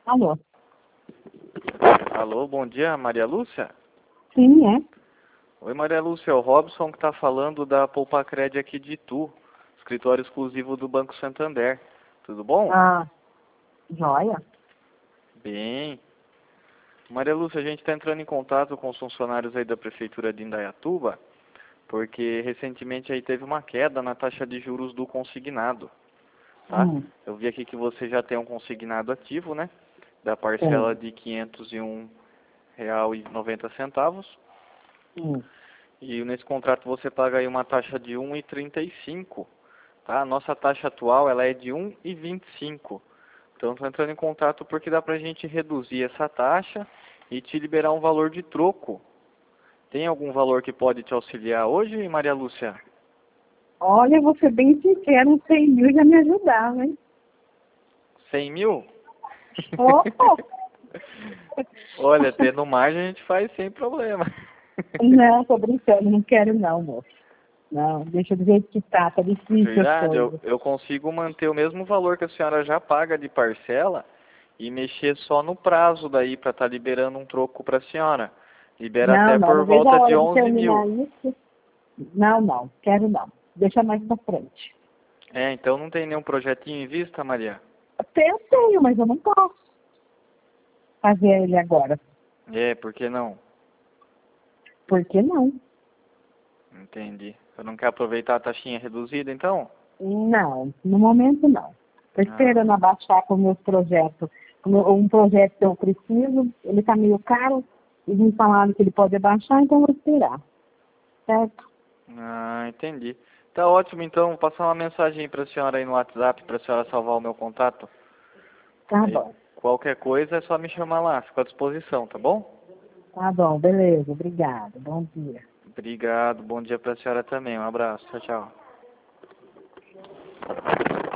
Alô? Alô, bom dia, Maria Lúcia? Sim, é. Oi, Maria Lúcia, é o Robson que está falando da Poupa-Cred aqui de Itu, escritório exclusivo do Banco Santander. Tudo bom? Ah, joia. Bem. Maria Lúcia, a gente está entrando em contato com os funcionários aí da Prefeitura de Indaiatuba, porque recentemente aí teve uma queda na taxa de juros do consignado, tá? Eu vi aqui que você já tem um consignado ativo, né? Da parcela Sim. de R$ 501,90. E nesse contrato você paga aí uma taxa de 1,35, tá? A nossa taxa atual ela é de 1,25. Então estou entrando em contato porque dá pra gente reduzir essa taxa e te liberar um valor de troco. Tem algum valor que pode te auxiliar hoje, Maria Lúcia? Olha, eu vou ser bem sincero, uns 100 mil já me ajudava, hein? 100 mil? Opa! Olha, tendo margem a gente faz sem problema. Não, tô brincando, não quero não, moço. Não, deixa do jeito que tá difícil as Verdade, eu, coisas. eu consigo manter o mesmo valor que a senhora já paga de parcela e mexer só no prazo daí para estar liberando um troco para a senhora. Libera até Não por vejo a volta de hora de 11 terminar mil. isso. Não, quero não. Deixa mais pra frente. É, então não tem nenhum projetinho em vista, Maria? Até eu tenho, mas eu não posso fazer ele agora. É, por que não? Por que não? Entendi. Você não quer aproveitar a taxinha reduzida, então? Não, no momento não. Estou esperando Ah, abaixar com meus projetos. Um projeto que eu preciso, ele está meio caro, e me falaram que ele pode abaixar, então eu vou esperar. Certo? entendi. Tá ótimo, então. Vou passar uma mensagem para a senhora aí no WhatsApp, para a senhora salvar o meu contato. Tá Aí, bom. qualquer coisa é só me chamar lá, fico à disposição, tá bom? Tá bom, beleza. Obrigada. Bom dia. Obrigado, bom dia para a senhora também. Um abraço, tchau, tchau.